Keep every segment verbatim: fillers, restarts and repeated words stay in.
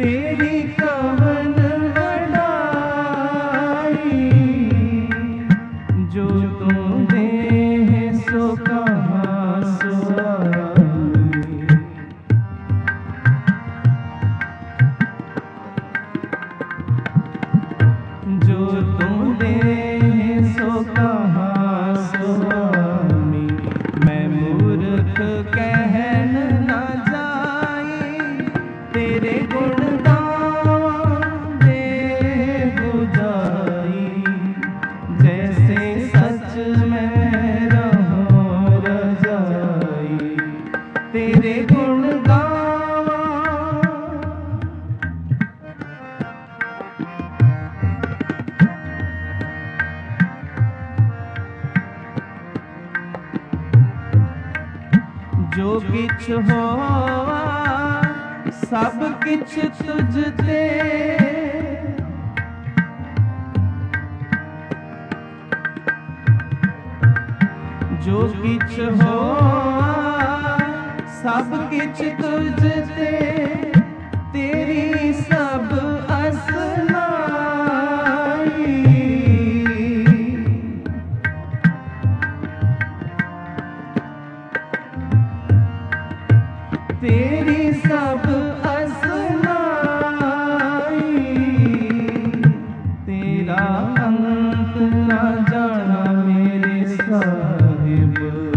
तेरी कवन बड़ाई, जो तू दे सो कहाँ सो आई। जो तू दे सो कहाँ सो आई। मैं मूर्ख कहन न जाई, तेरे गुण दे बुझाई। जैसे सच में रहो रजाई, तेरे गुण गावा। जो किछ होवा सब किछ तुझ ते, जो किछ होवा सब किछ तुझ ते। तेरी सब असनाई, तेरी सब असनाई। तेरा अंत न जाना मेरे साहिब,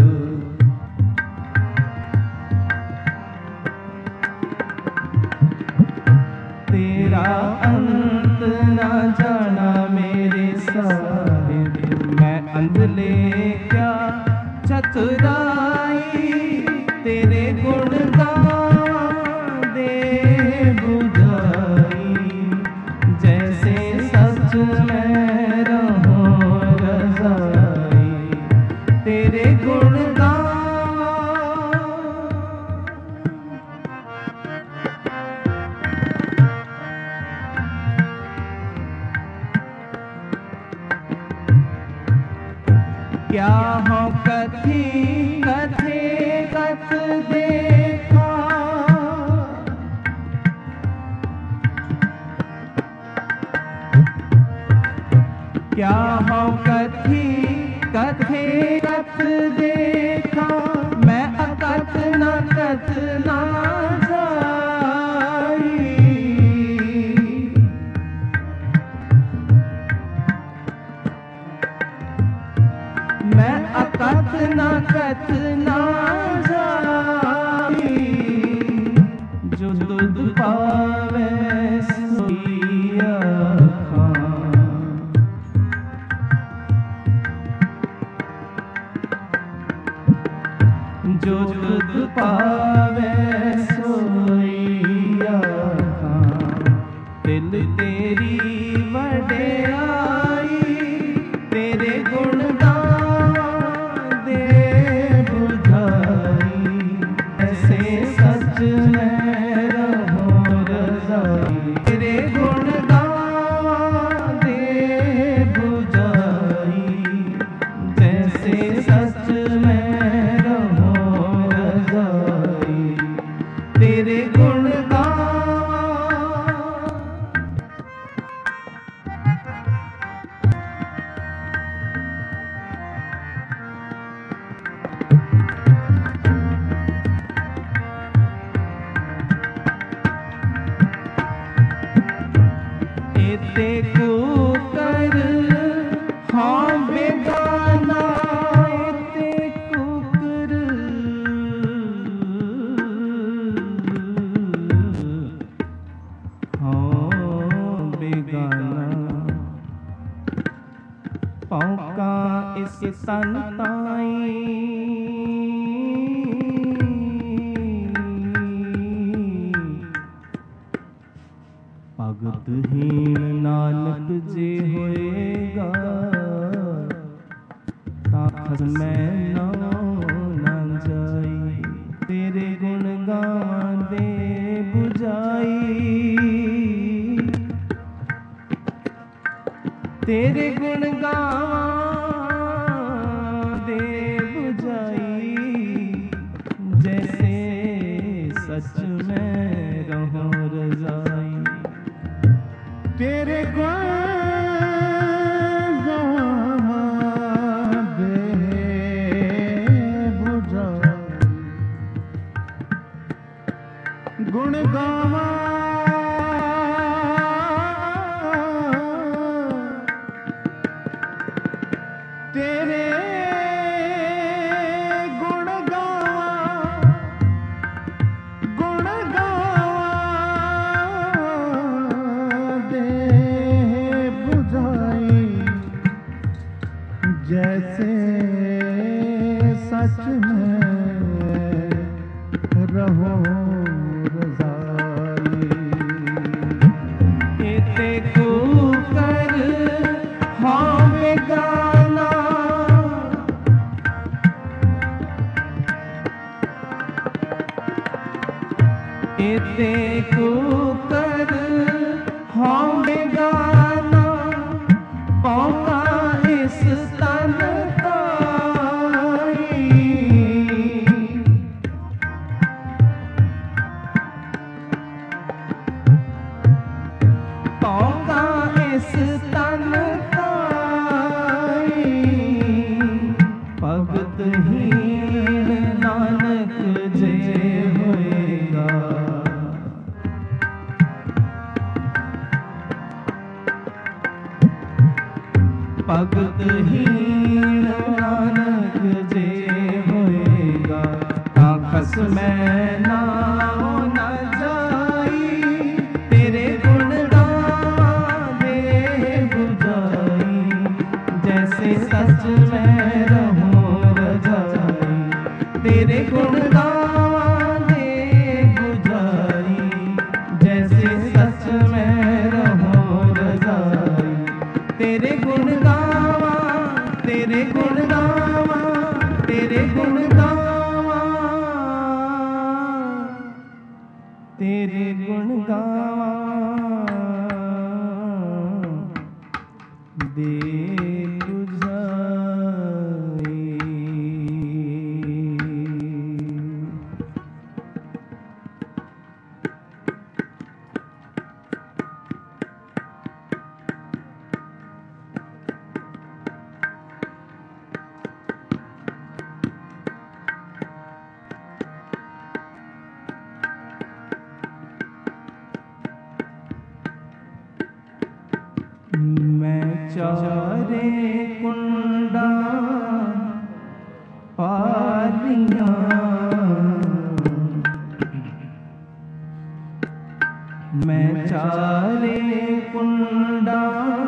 तेरा अंत न जाना मेरे साहिब। मैं अंधले क्या चतुराई, तेरे गुण दे बुझाई। जैसे सच में रहो रजाई, तेरे गुण गावा। क्या हो कथी कथे कथ देखा, क्या हो कथी कथे कथ देखा। मैं अकथ न कथ ना जाई, मैं अकथ न कथ ना जाई। जो दूध पावे सोई आखां, जो दूध पावे सोई आखां। दिल तेरी वड्याई, तेरे गुण दे बुझाई। ऐसे सच में रहो रजाई, तेरे गुण दे बुझाई। जैसे सच में रहो रजाई, तेरे गुण एते को कर हाँ बेगाना, एते को कर हाँ बेगाना। पौका इस तन ताई, भगतहीन नानक जे होएगा, ताखस मैं न जाई। तेरे गुण गावे बुझाई, तेरे गुण गावे बुझाई। जैसे सच में रहो रजाई, गुण गावा तेरे गुण गावा गुण गावा दे बुझाई जैसे सच में रहो रज़ाई। इते को कर हाँ बेगाना इते को कर हाँ बेगाना पौका इस तन भगत हीन नानक जे होएगा। भगत हीन नानक जे होएगा। आखस में ना न जाई तेरे गुण गावे बुझाई जैसे सच में रहो रज़ाई। तेरे गुण गावे बुझाई जैसे सच में रहो रज़ाई। तेरे गुण गावा तेरे गुण गावा तेरे गुण गावा तेरे गुण गावा दे बुझाई। मैं चारे कुंडा पालिया मैं चारे कुंडा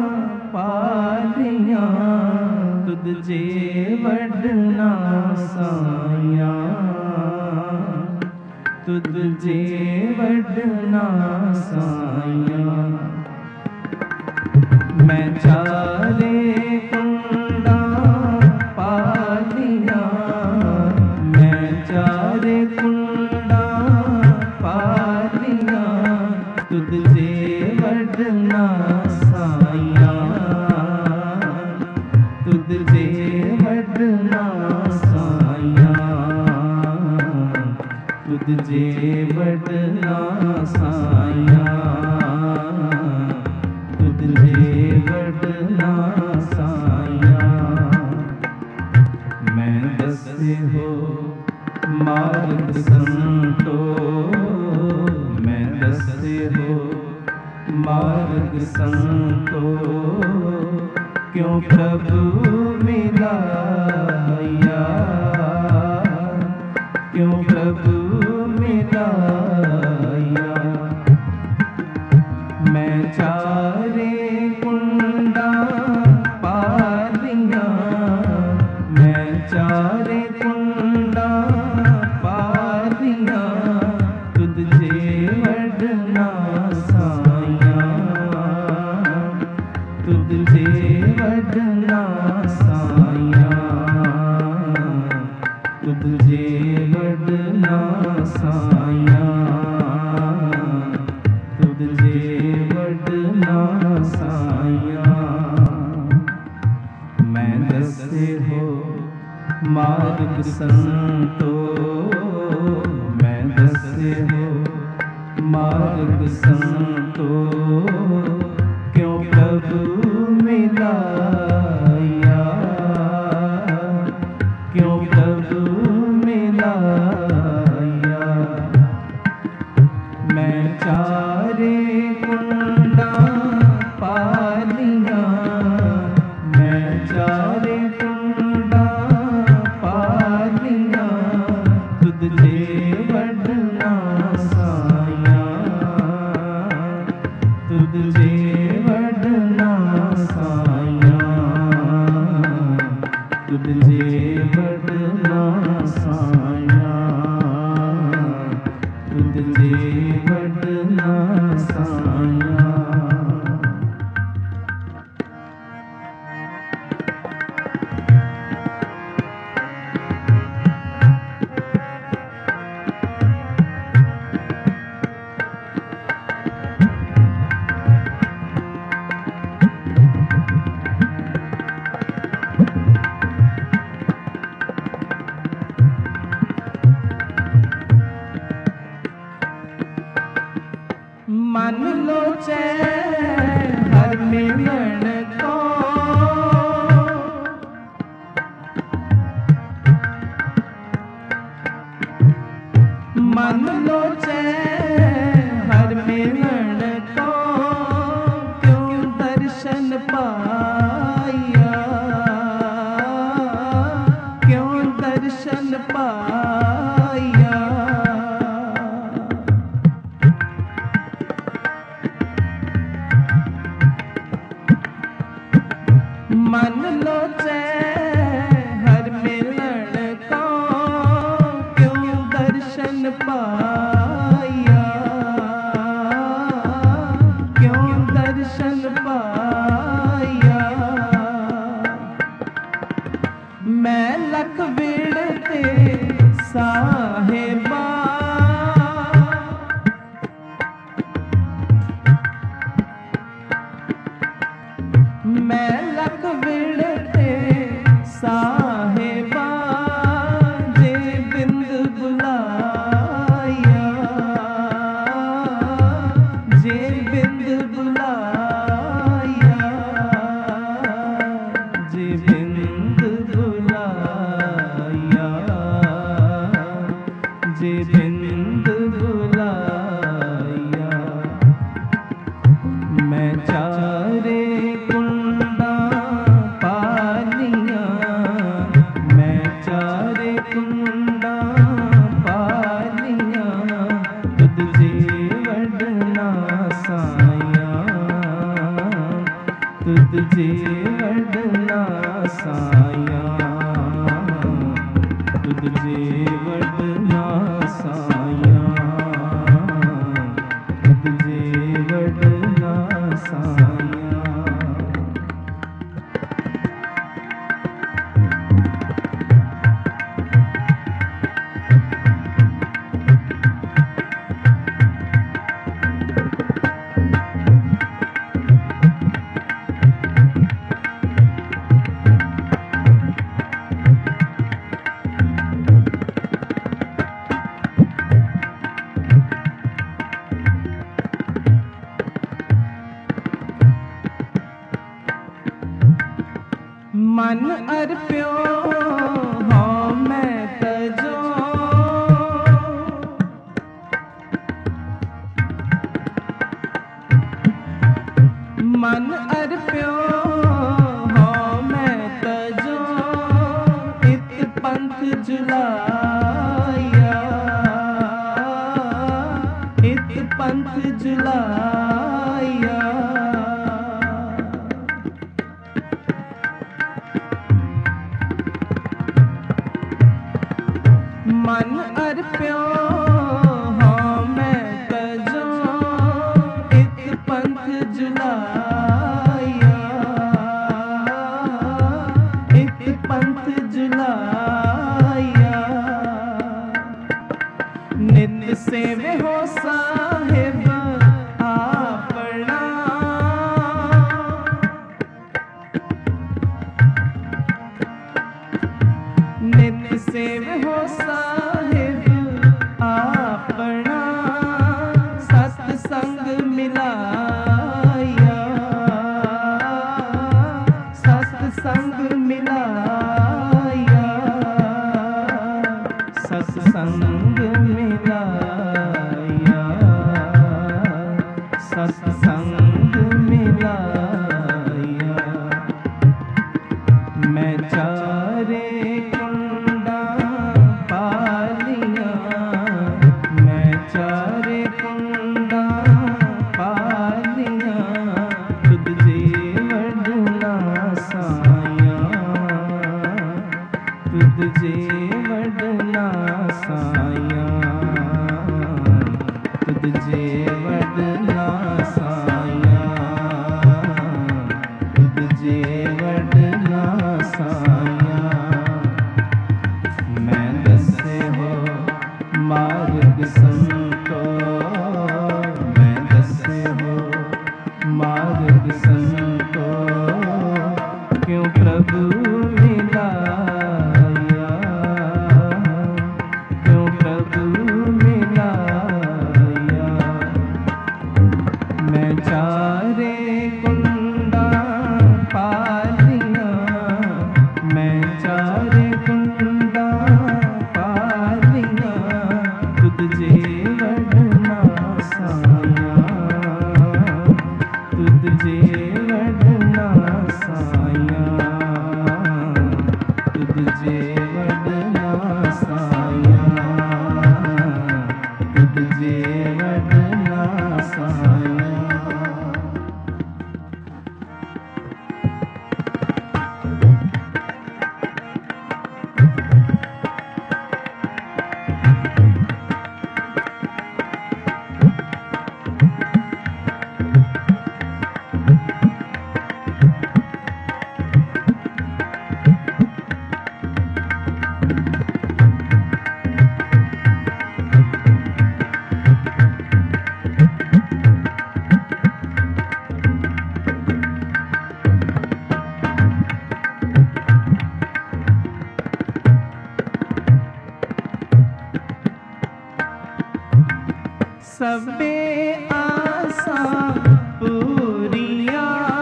पालिया तुझ जे वडना साया तुझ जे वडना साया। मैं चारे कुंडा पालिया मैं चारे कुंडा पालिया तुझ जे वडना साया तुझ जे वडना साया तुझ जे वडना साया तुझे वडना साया। मैं दसे हो मार्ग संतो मैं दसे हो मार्ग संतो क्यों प्रभु मिलाया क्यों प्रभु मिलाया। मैं चारे कुंडा पालिया मैं चारे कुंडा पालिया तुझ जे वडना साया तुझ जे वडना साया तुझ जे वडना साया तुझ जे वडना साया। मैं दसे हो मार्ग संतो मैं दसे हो मार्ग संतो क्यों प्रभु मिलाया क्यों प्रभु मिलाया। मन लोचे हर मिलन को, मन लोचे हर मिलन को, क्यों दर्शन पाया, क्यों दर्शन पाया। मन लोचे हर मिलन को, क्यों दर्शन पाया, क्यों दर्शन पाया। मैं लख विड़ते साहिबा, मैं लख विड़ते साहिबा, जे बिंद बुलाया, जे बिंद बुलाया, जे बिंद बुलाया, जे बिंद बुलाया। मैं चारे कुंडा पालिया, मैं चारे कुंडा पालिया, तुझ जीवड़ना साया, तुझ जीवड़ना साया, तुझ जीवड़ना साया, तुझ जीवड़ना साया। मन अर्प्यो हो मैं तजो, मन अर्प्यो हो मैं तजो, इत पंथ जुलाया, इत पंथ जुलाया। मन अर्प्यो हो मैं तजो, इत पंथ जुलाया, इत पंथ जुलाया। नित सेवे हो साहिब आपना, नित सेवे हो साहिब आपना, सत्संग मिलाया, सत्संग मिलाया, सत्संग मिलाया, सत्संग मिलाया। मैं चारे कुंडा पालिया, मैं चारे कुंडा पालिया, तुझ जीवड़ना साया, तुझ जीवड़ना साया, तुझ जीवड़ना साया, तुझ जीवड़ना साया। मैं दसे हो मार्ग संतो, मैं दसे हो मार्ग संतो, क्यों प्रभु मिलाया, क्यों प्रभु मिलाया। सबे आसा पूरिया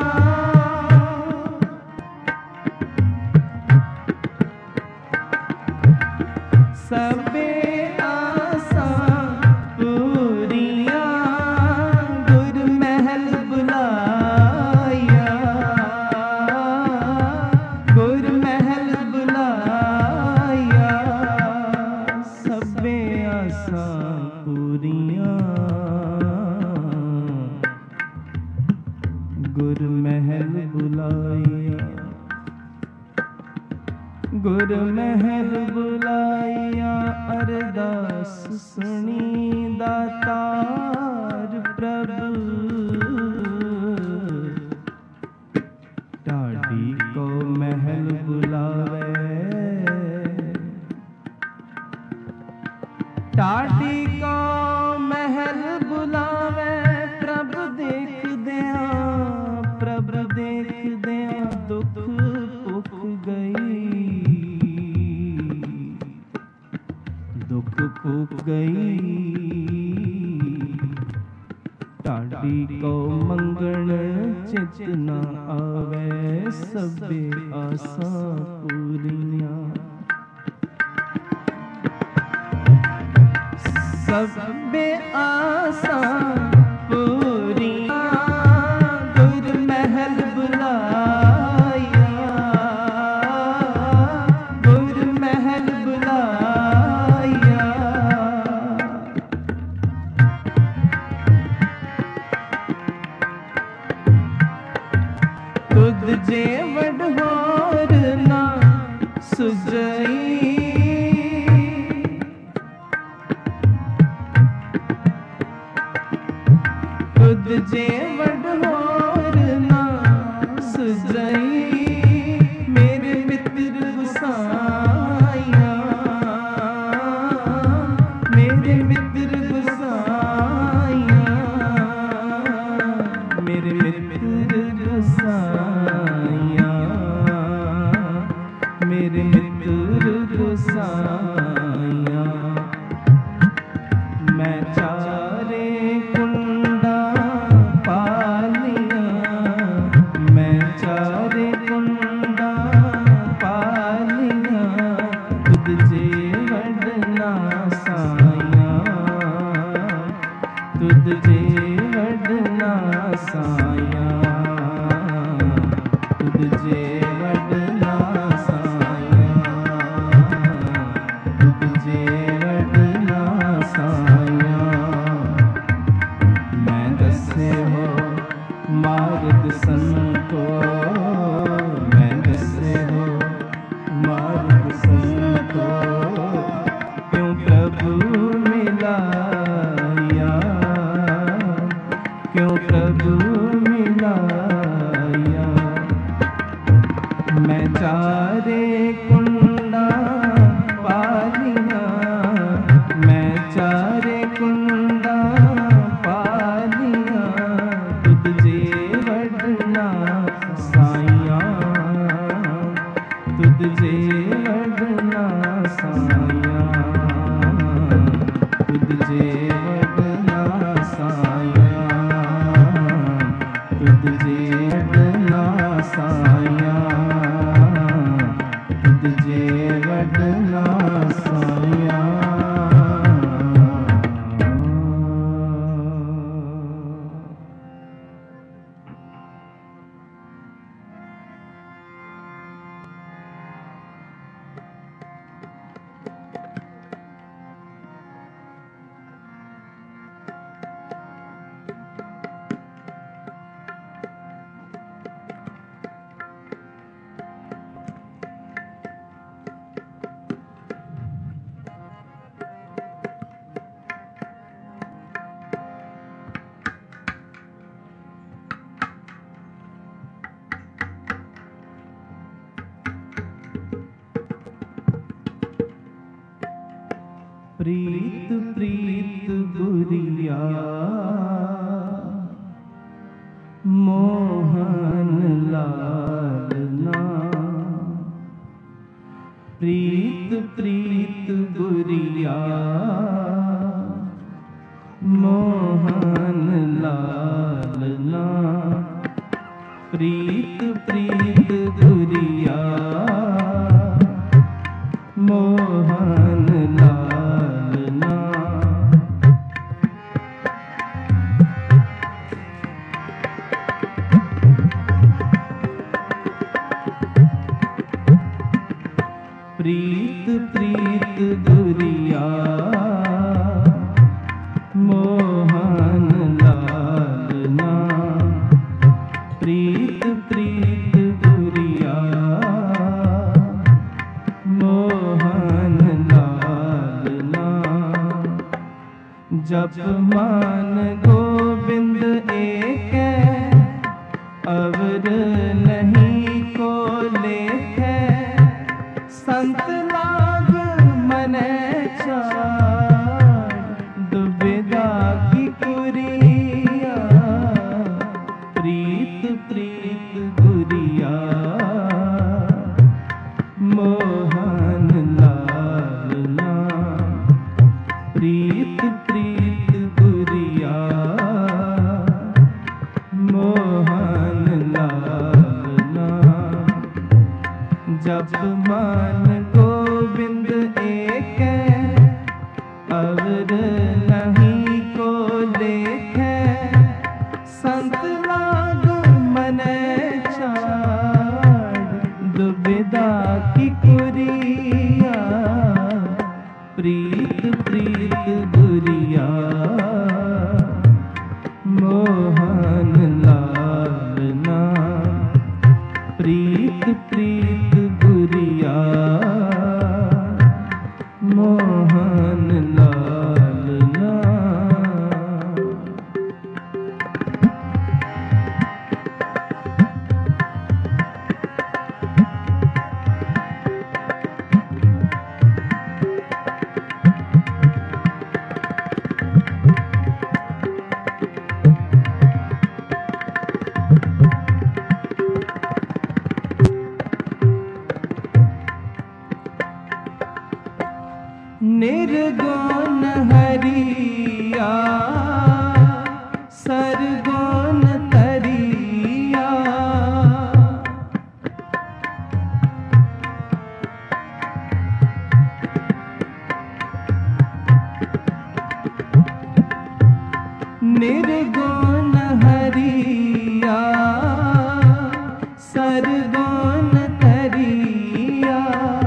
सबे आसा पूरिया गुर महल बुलाया गुर महल बुलाया सबे आसा पूरिया गुर महल बुलाया गुर महल बुलाया अरदास सुनी दातार प्रभु टाडी को महल बुलावे टाडी को महल बुलावे प्रभु देख दिया प्रभु देख दिया दुख पुख गई दुख पुख गई टाडी को मंगण चित न आवे सबे आसा पूरियां सबे आसा पूरियां गुर महल बुलाया गुर महल बुलाया तुद जे वडहोर ना सुजई तुद जे वडहोर ना सुजई मेरे मित्र गुसाइया मेरे मित्र गुसाइया मेरे मित्र गुसाइया मेरे मित्र गुसाइया मैं चारे कुंडा पालिया मैं चारे कुंडा पालिया तुद जे वडना साया तुद जे वडना साया तुद जे वडना साया तुद जे वडना साया मैं दसे हो मार्ग संतो मैं दसे हो मार्ग संतो क्यों प्रभु मिलाया क्यों प्रभु मिलाया मैं चारे कुंडा पालिया मैं चारे कुंडा पालिया तुद जे वडना साया तुद जे वडना साया तुद जे वडना साया तुद जे वडना साया तुद जे वडना साया प्रीत प्रीत गुरिया मोहन लालना। प्रीत प्रीत गुरिया मोहन लालना। प्रीत प्रीत गुरिया मोहन लालना। प्रीत प्रीत गुरिया मोहन लालना। प्रीत प्रीत गुरिया मोहन लालना। जप मान गोविंद एक अवर नहीं को लेखे। संत लाग मने चार दुविधा की कुरिया। प्रीत प्रीत गुरिया मोहन लालना। प्रीत प्रीत गुरिया मोहन लालना। जप मान गोविंद एक अवर नहीं को लेखे। संत लाग मने चार दुविधा की कुरिया। प्रीत प्रीत गुरिया मोहन लालना। प्रीत प्रीत गुरिया मोहन लालना। निर्गुण हरिया सरगुण तरिया। निर्गुण हरिया सरगुण तरिया।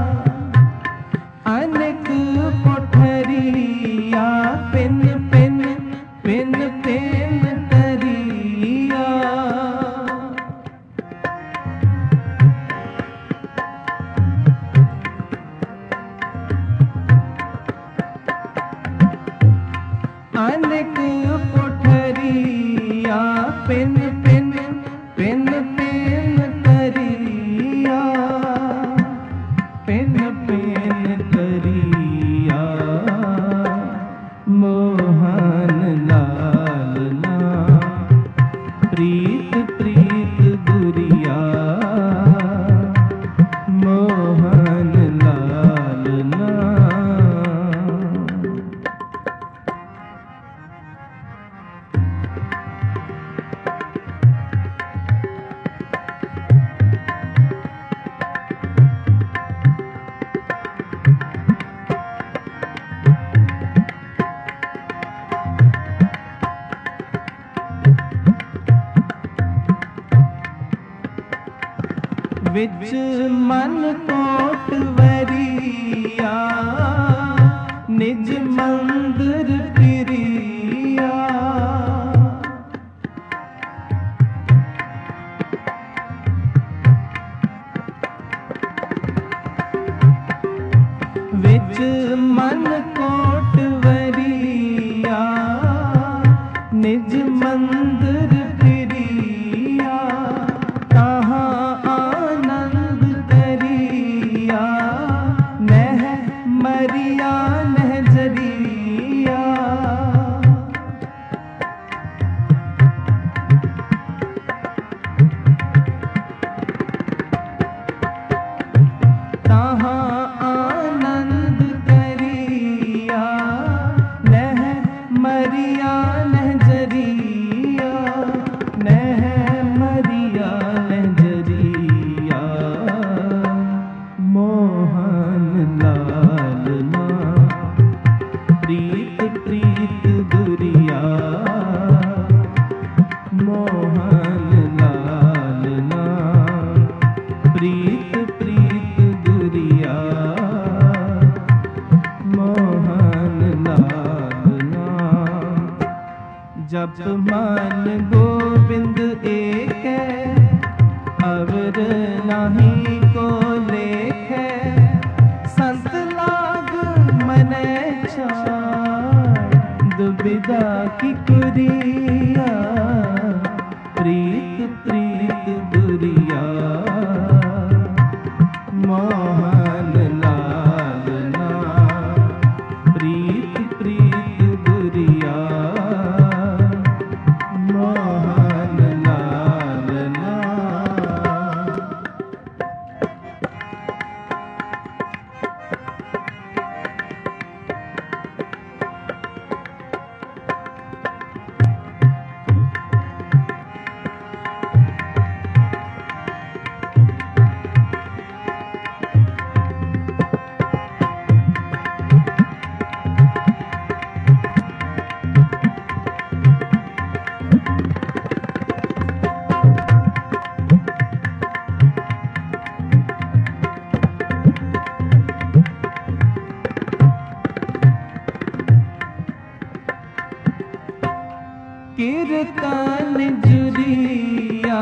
अनेक कोठरिया पिन पिन पिन पिन तरिया। अनेक कोठरिया पिन पिन पिन पिन तरिया। पिन पिन तरिया मोहन लालना। प्रीत प्रीत गुरिया मोहन लालना। विच मन कोटवरिया निज मंदिर प्रिया। विच मन कोटवरिया निज मंदिर प्रिया। कहाँ आनंद तरिया नह मरिया नह जरिया। प्रीत प्रीत दुरिया मोहन लाल नाम। प्रीत प्रीत दुरिया मोहन लाल नाम। जप मन गोविंद एक है, अवर नहीं को लेख है। संत लाग मनै छाड़, दुविधा की कुरिया। प्रीत प्रीत दुरिया मोहन लाल नाम। प्रीत प्रीत दुरिया मोहन लाल नाम। कीर्तन जुरिया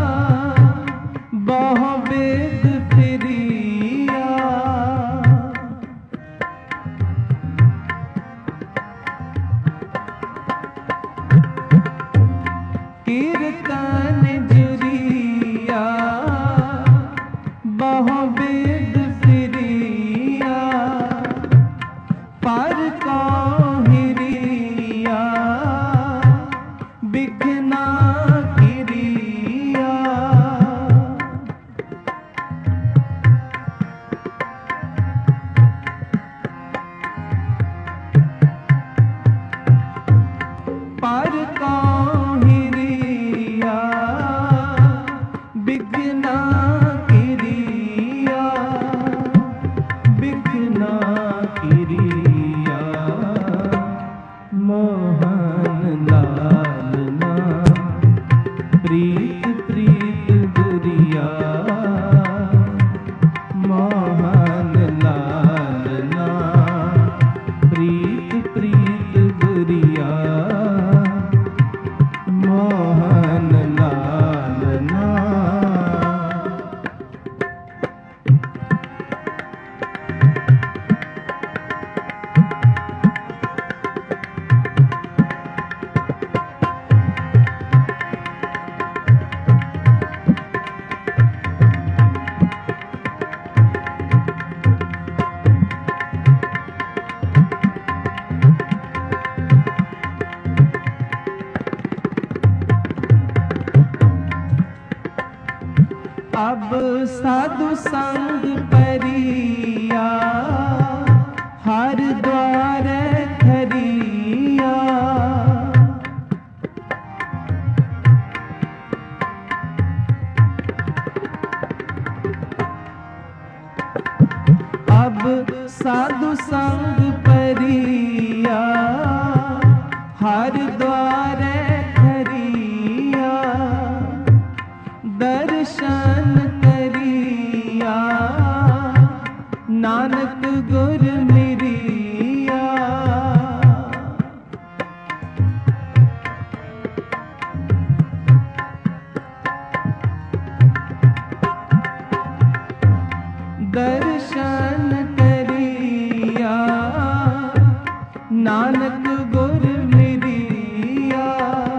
बहु वेद फिरिया। कीर्तन जुरिया बहु वेद फिरिया। पर हिरिया बिघना किरिया। पर हिरिया बिघना किरिया। बिघना किरिया मोहन लाल नाम। प्रीत प्रीत दुरिया मोहन लाल नाम। प्रीत प्रीत दुरिया मोहन लाल नाम। अब साधु संग परिया, हर द्वार खरिया। अब साधु संग परिया, हर द्वार खरिया। दर्शन करिया नानक गुर मिरिया। दर्शन करिया नानक गुर मिरिया।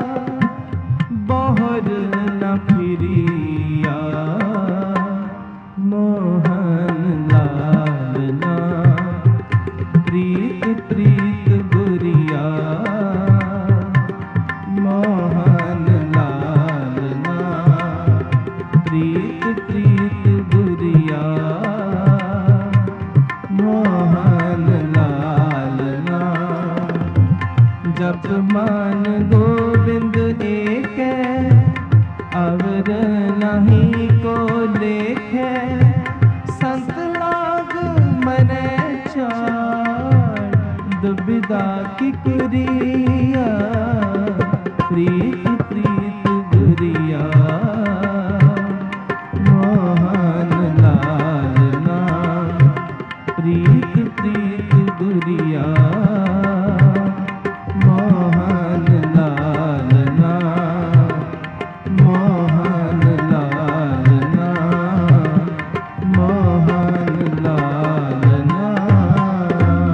बहुर न फिरिया मोहन लाल नाम। प्रीत प्रीत गुरिया मोहन लाल नाम। प्रीत प्रीत गुरिया मोहन लाल नाम। जप मन गोविंद एक है, अवर नहीं को लेख है। संत लाग मनै छाड़, दुविधा सदा की कुरिया, प्रीत प्रीत गुरिया, मोहन लाल नाम, प्रीत प्रीत गुरिया, मोहन लाल नाम, मोहन लाल नाम, मोहन लाल नाम।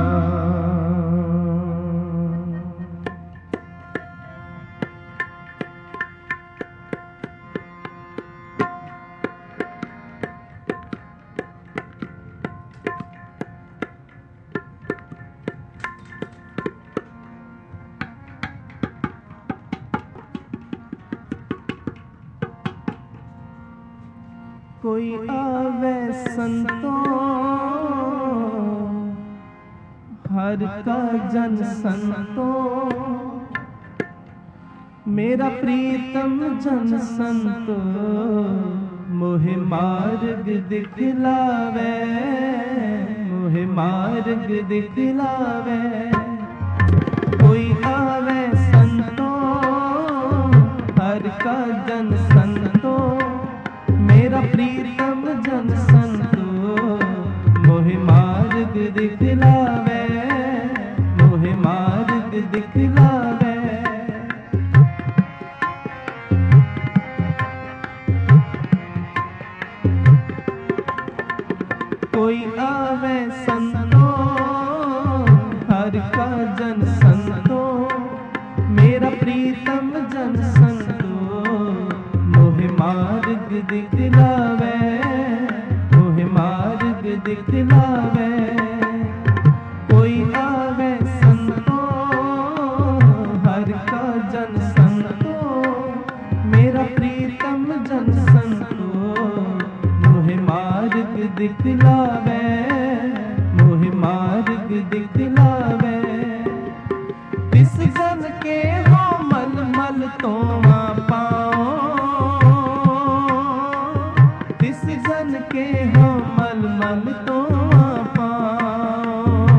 कोई आवे संतों हर का जन संतों, मेरा प्रीतम जन संतो, मोहे मार्ग दिखलावे, मोहे मार्ग दिखलावे। कोई आवे संतों हर का जन संतो, मेरा प्रीतम जन संतो, मोहे मार्ग दिखलावे, मोहे मार्ग दिखलावे। कोई आवे संतो हर का जन संतो, मेरा प्रीतम जन संतो, मोहे मार्ग दिखलावे, मोहे मार्ग दिखलावे। कोई आवे संतो हर का जन संतो, मेरा प्रीतम जन संतो, मोहे मार्ग दिखलावे, मोहे मार्ग दिखलावे। तिस जन के हो मल मल तो पाओ, तिस जन के हो मल मल तो पाओ,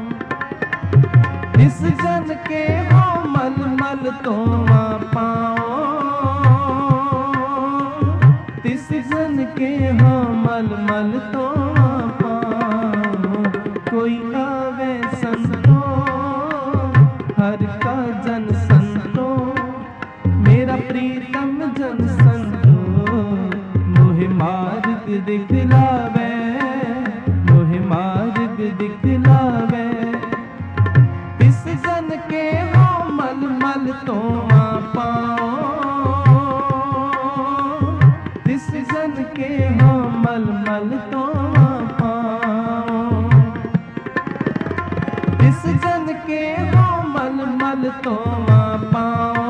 तिस जन के हो मल मल तो पाओ, तिस जन के हो मल मल तो पाओ। कोई आवे संतो हर का जन संतो, मेरा प्रीतम जन संतो, मोहे मार्ग दिखलावे, मोहे मार्ग दिखलावे। तिस जन के हो मल मल तो पाओ, तिस जन के हो मल मल तो पाओ, तिस जन के हो मल मल तो पाओ,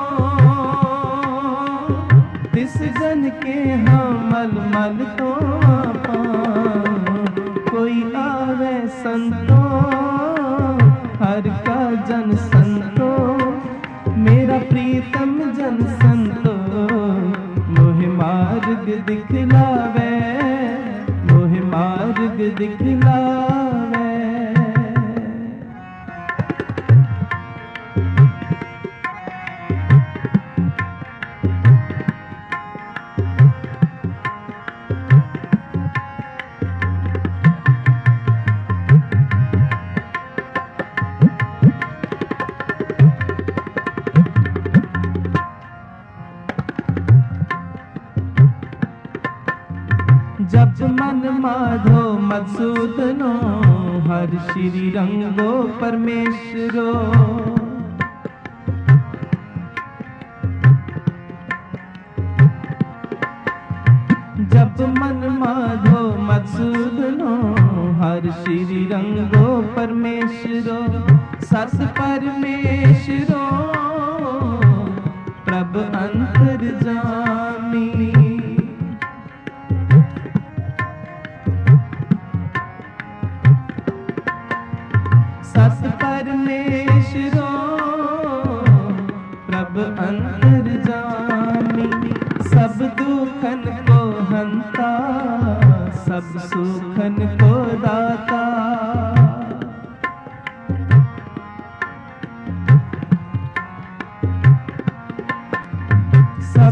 तिस जन के हो मल मल तो पाओ। कोई आवे संतो हर का जन संतो, मेरा प्रीतम जन संतो, मोहे मार्ग दिखलावे, मोहे मार्ग दिखलावे। जब मन माधो मधुसूदनो, हर श्री रंगो परमेश्वरो। जब मन माधो मधुसूदनो, हर श्री रंगो परमेश्वरो। सत परमेश्वरो प्रभ अंतर्जामी, सत परमेश्वरो प्रभ अंतर्जामी। सब दुखन को हंता, सब सुखन को दाता।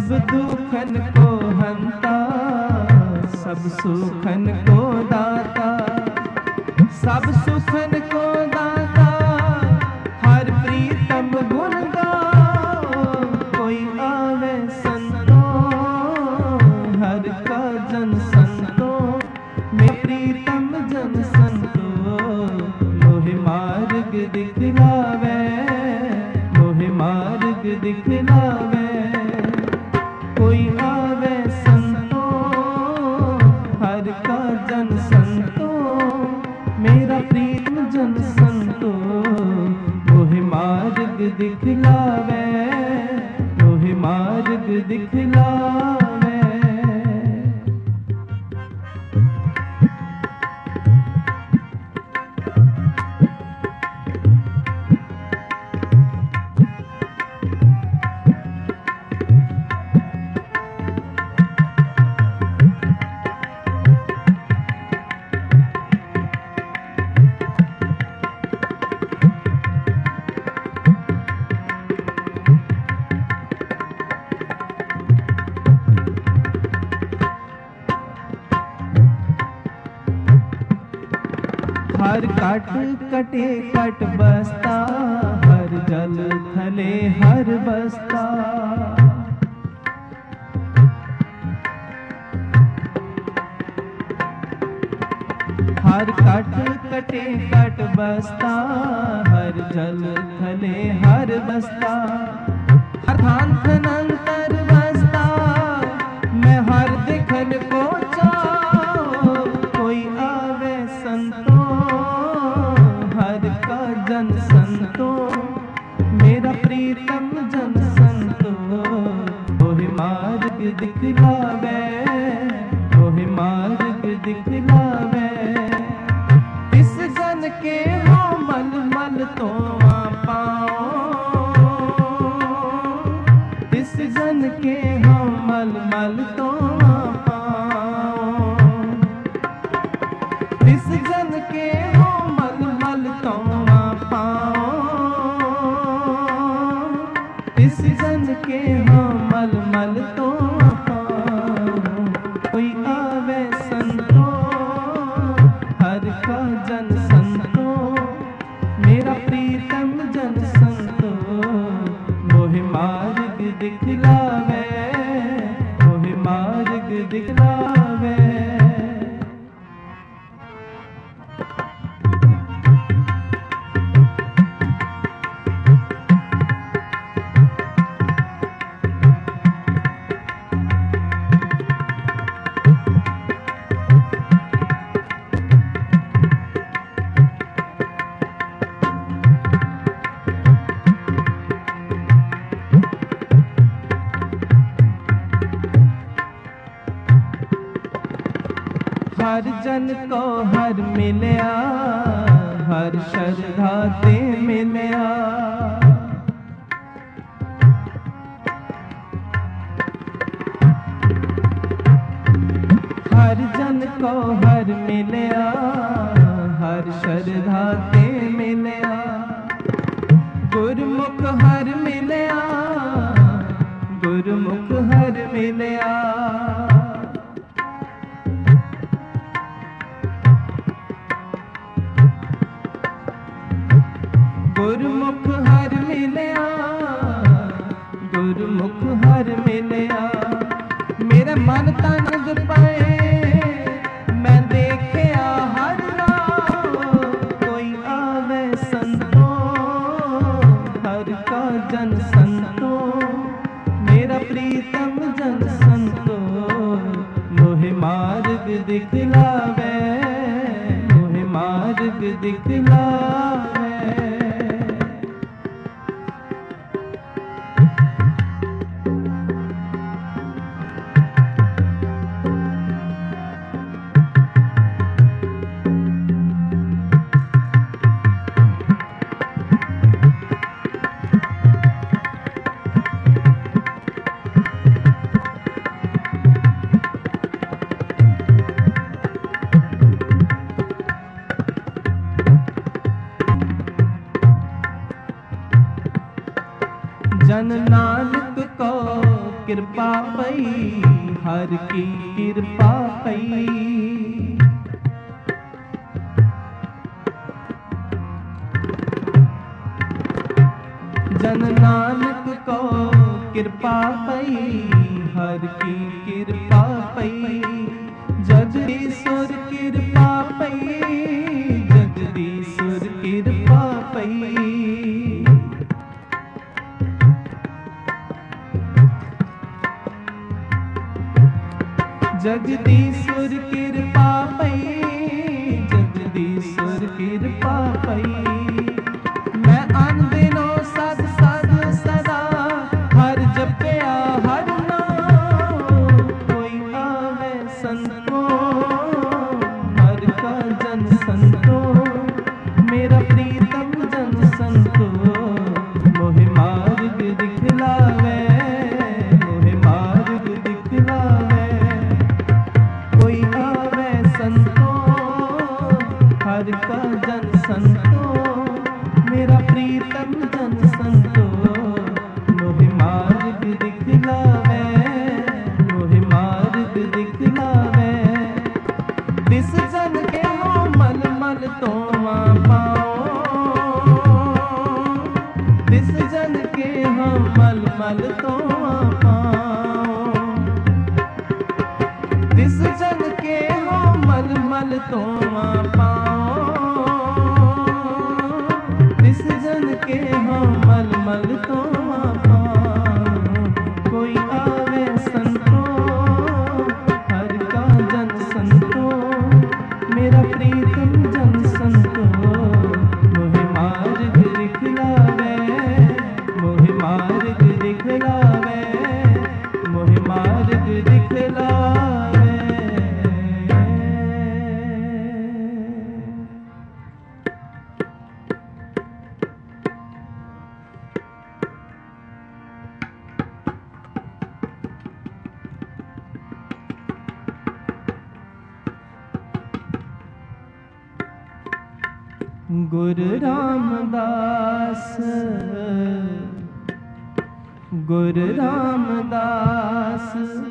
सब दुखन को हंता, सब सुखन को दाता, सब सुखन को दाता, हर प्रीतम गुण गाओ। कोई आवे संतो, हर का जन संतो, मैं प्रीतम जन संतो। मोहि मार्ग दिखलावे, मोहि मार्ग दिखलावे। कोई आवे संतो, हर का जन संतो, मेरा प्रीतम जन संतो। मोहि मार्ग दिखलावे, मोहि मार्ग दिखलावे। हर काट कटे कट बसता, हर जल थले हर बसता। हर काट कटे कट बसता, हर जल थले हर बसता। हर थान थनंतर बसता, मैं हर दिखन को चाहूं। कोई आवे संतो, हर का जन संतो, मेरा प्रीतम जन संतो। मोहि मार्ग दिखलावे, मोहि मार्ग दिखलावे। इस जन के हो मल मल तो पाओ, इस जन के हो मल मल तो पाओ। इस जन के हो मल मल तो पाओ, इस जन के हो मल मल तो पाओ। कोई आवे संतो, हर का जन संतो, मेरा प्रीतम जन संतो। मोहि मार्ग दिखलावे, मोहि मार्ग दिखलावे। हर जन को हर मिलया, हर श्रद्धा ते मिलया। हर जन को हर मिलया, हर श्रद्धा ते मिलया। गुरमुख हर मिलया, गुरमुख हर मिलया। गुरमुख हर मिलया, गुरमुख हर मिलया। मेरे मन तन पाए, मैं देखया हर नाम। कोई आवे संतो, हर का जन संतो, मेरा प्रीतम जन संतो। मोहि मार्ग दिखलावे, मोहि मार्ग दिखलावे। जन नानक को कृपा पई, हर की कृपा पई। जन नानक को कृपा पई, हर की कृपा पई। जगदीश्वर कृपा पई, जगदीश्वर कृपा पई। जगदीश्वर कृपा पई, जगदीश्वर कृपा पई। मैं अन दिनों सद सद सदा हर जपया हर नाम। कोई आवे संतो हर का जन संतो, मेरा प्रीतम जन संतो। मोहि मार्ग दिखलावे, मोहि मार्ग दिखलावे। कोई आवे संतो हर का जन संतो, मेरा प्रीतम जन संतो। मोहि मार्ग दिखलावे, मोहि मार्ग दिखलावे। दिस जन के हो मल मल तो पाओ, दिस जन के हो मल मल तो पाओ। दिस जन के हो मल मल तो पाओ, दिस जन के हो मल मल तो पाओ। कोई आवे संतो हर का जन संतो, मेरा प्रीतम जन संतो। मोहि मार्ग दिखलावे, मोहि मार्ग दिखलावे, मोहि मार्ग दिखलावे। गुरु रामदास, गुरु रामदास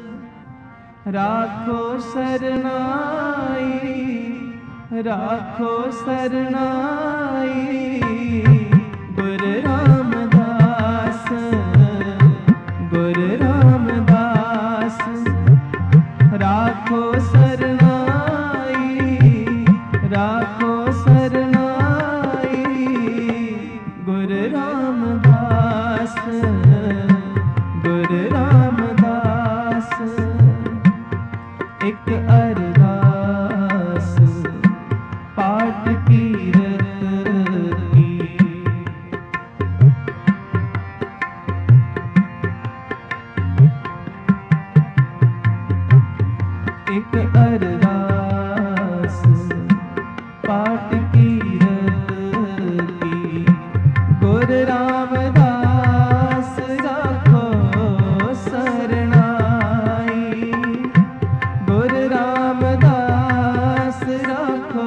राखो सरनाई, राखो सरनाई। गुरु रामदास, गुरु रामदास राखो सरनाई, राखो सरनाई। गुरु रामदास, गुरु रामदास एक अरदास पाठ कीरत की। एक अरदास पाठ कीरत की। गुरु रामदास राखो सरनाई, गुरु रामदास राखो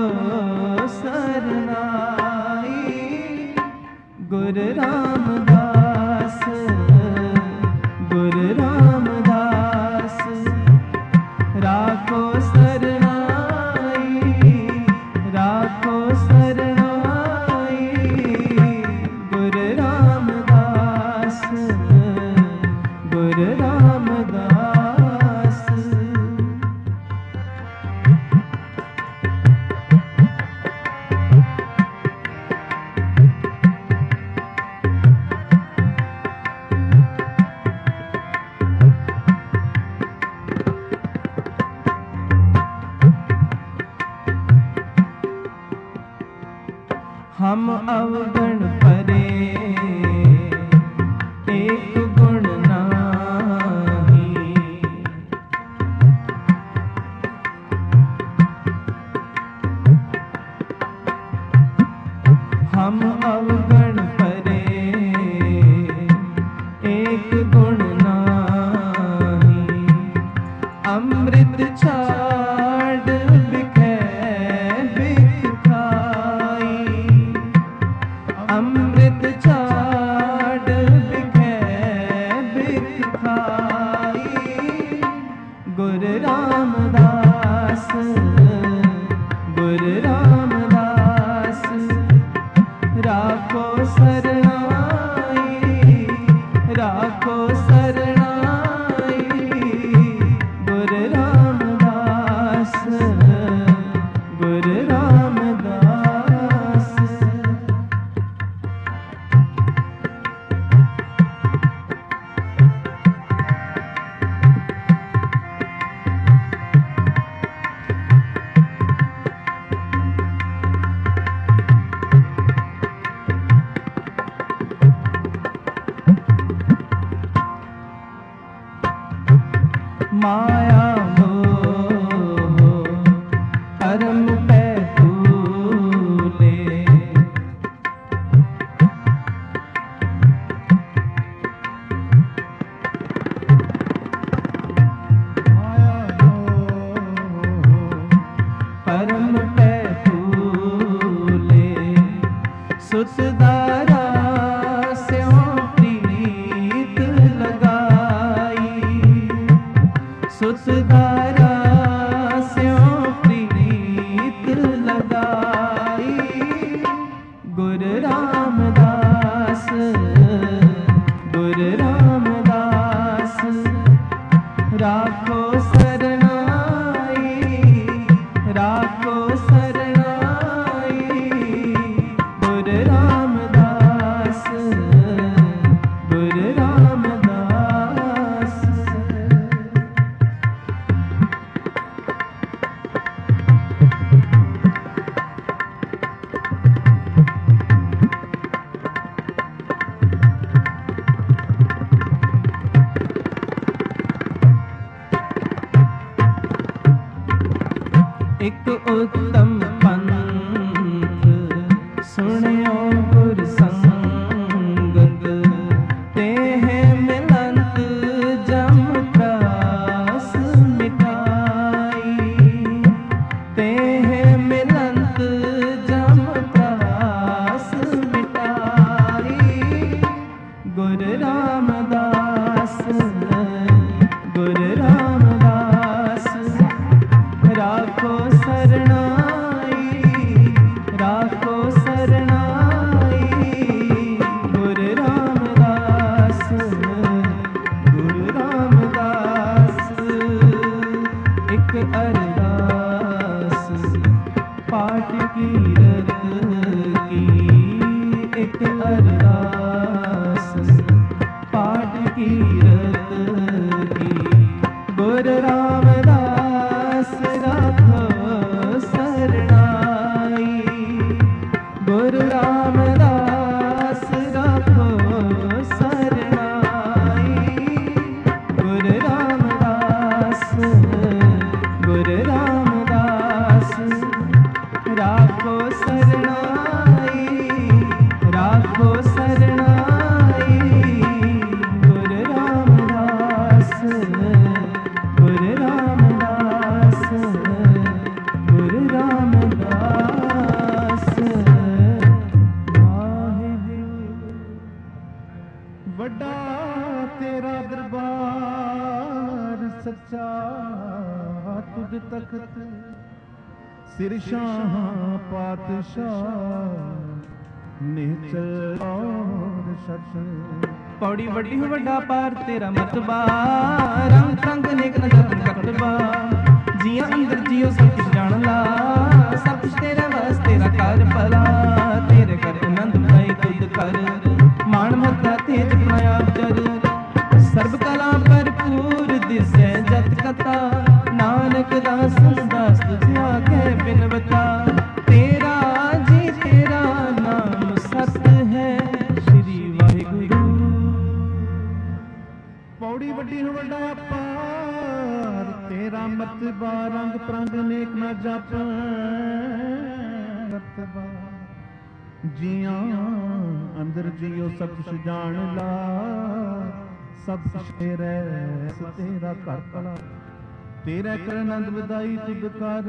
सरनाई। गुरु रामदास, गुरु रामदास राखो सरनाई, राखो सरनाई। गुरु रामदास, गुरु रामदास। हम अवगुण परे एक गुण नाही। हम अवगुण परे एक गुण नाही। अमृत छाड़ बिखे बिख खाई, माया मोह अरम पै फूले। परम पै फूले सुतदारा स्यों प्रीत लगाई। सुतदारा स्यों प्रीत लगाई। गुरु रामदास गुरु रामदास राखो सरनाई। राखो सरनाई। गुरु रामदास गुरु रामदास। एक उत्तम पंथ सुनियो गुर संगत। तेह मिलंत जम त्रास मिटाई। तेह मिलंत जम त्रास मिटाई। गुरु रामदास गुरु रामदास राखो सरनाई। राखो सरनाई। गुरु रामदास गुरु रामदास। एक अरदास पाठ कीरत की। एक अरदास पाठ कीरत की। गुरु रामदास राखो सरनाई। गुरु रामदास राखो सरनाई। गुरु रामदास गुरु रामदास राखो सरनाई। राखो सरनाई। गुरु रामदास गुरु रामदास गुरु रामदास। वड्डा तेरा दरबार सच्चा तुझ तखत। सिर शाह पातशाह निहचल और सच। पौड़ी वड्डी हो वड्डा पार तेरा मतबा। रंग रंग नेक नजर कतबा। जिया अंदर जियो सब कुछ जान ला। सब कुछ तेरा बस तेरा कर भला। तेरे कर आनंद पाई तुद कर। मान मता तेज अपना जर। सर्ब कला भरपूर दिसै जत कथा। नानक दास दास तुझ आगे बिनवता। तेरा जी तेरा नाम सत है श्री वाहिगुरु। पौड़ी वड्डी हो वड्डा पार तेरा मतबा। रंग प्रंग नेक न जप रतबा। जिया अंदर जियो सब कुछ जान ला। सब कुछ तेरा तेरा कर भला। तेरा कर आनंद बधाई तुद कर।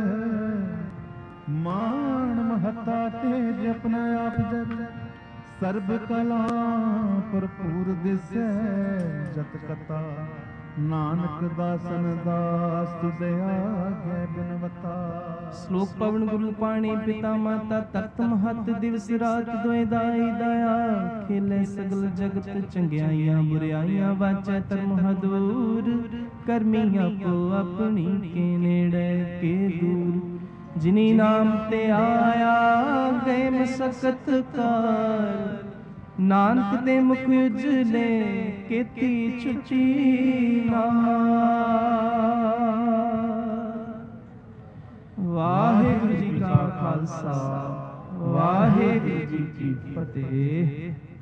मान महता तेज अपना आप जग। सर्ब कला भरपूर दिसै जत कथा। नानक दासन दास तुझे आगे बिनवता। श्लोक पवन गुरु पाणी पिता माता तख्त महत दिवस रात दोए दाई दया। खेले सगल जगत चंगियाइयां बुराइयां वाचै धर्म हदूर। करमी आपो अपनी के नेड़े के दूर। जिनी नाम ते आया गए मसकत काल। नानक दे मुख उजले केती चुची वाहिगुरु जी का खालसा वाहिगुरु जी की फतेह।